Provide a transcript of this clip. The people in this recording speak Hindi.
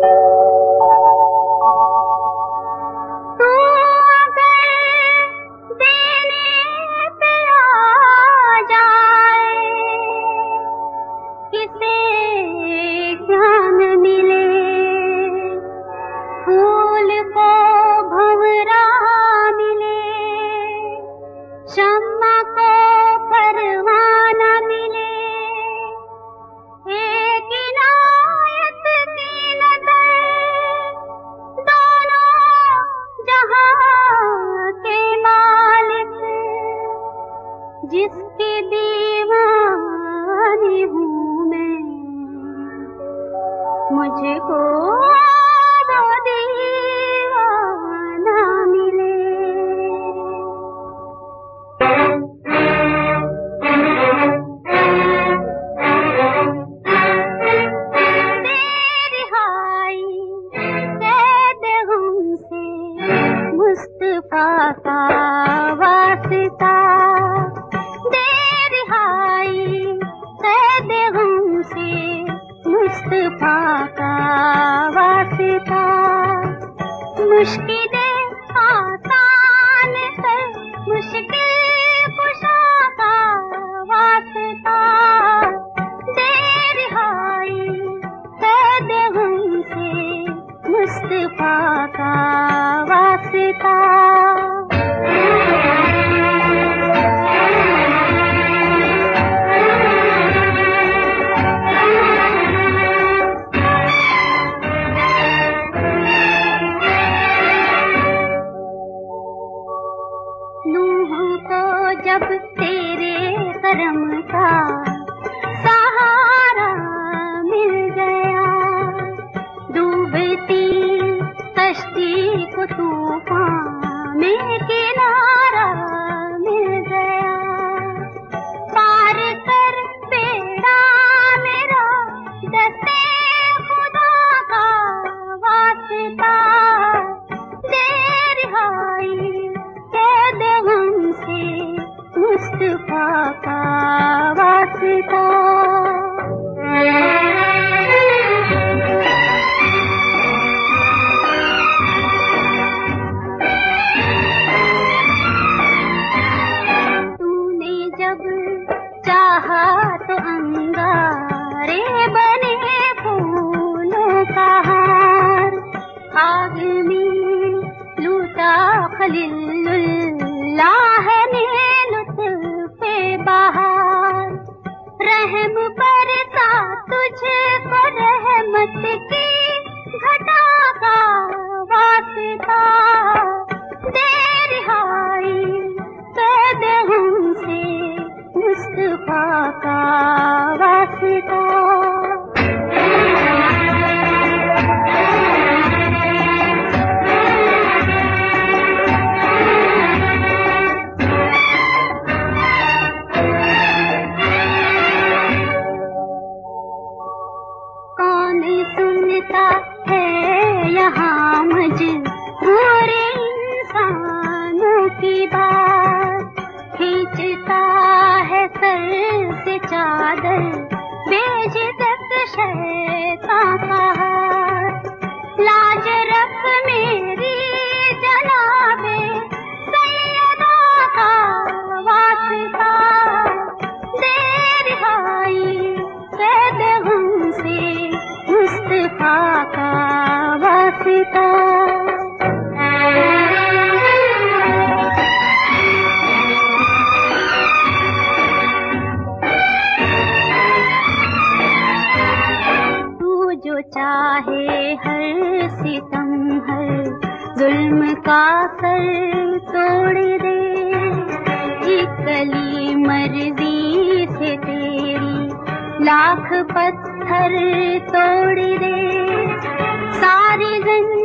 जिसके दीवानी हूँ मैं, मुझको वो दीवाना मिले। बेरिहाई कैद हमसे मुस्तफा का वास्ता, मुस्तफा का वास्ता, मुश्किलें आसान कर मुश्किल कुशा का वास्ता, दे रिहाई कैद हमसे मुस्तफा का वास्ता। जब तेरे करम का सहारा मिल गया, डूबती कश्ती को तूफान में किनारा मिल गया, पार कर बेड़ा मेरा दस्ते खुदा का वास्ता, दे रिहाई कैद हमसे मुस्तफा का वास्ता। तूने जब चाहा तो अंगारे बने फूलों का हार, आग में लूटा खलीलुल्लाह ने बाहर, रहम बरसा तुझको रहमत की घटा का वास्ता, दे रिहाई कैद हमसे मुस्तफा का वास्ता। यहाँ मजबूर इंसानों की बात, खींचता है सर से चादर बेझिझक शैतान का हाथ, लाज रख मेरी जनाबे सैयदा का वास्ता, दे रिहाई कैद हमसे मुस्तफा का वास्ता। तू जो चाहे हर सितम हर जुल्म का सर तोड़ दे, इकली मर्जी से तेरी लाख पत्थर तोड़ दे, सारी